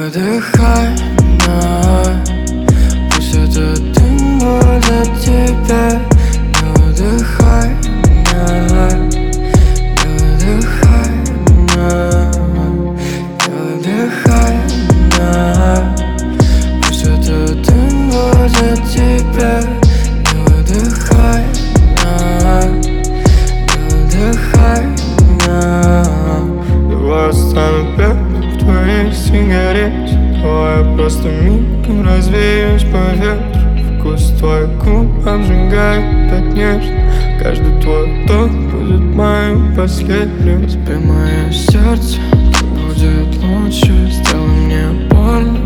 выдыхай, пусть этот дым будет тебя. Не выдыхай, не выдыхай, не выдыхай, пусть этот дым будет тебя. Не выдыхай, не выдыхай. Давай стану первым в твоей сигарете. Давай я просто мигом развеюсь по ветру. Вкус твоих губ обжигает так нежно. Каждый твой вдох будет моим последним. Теперь мое сердце будет лучше. Сделай мне больно,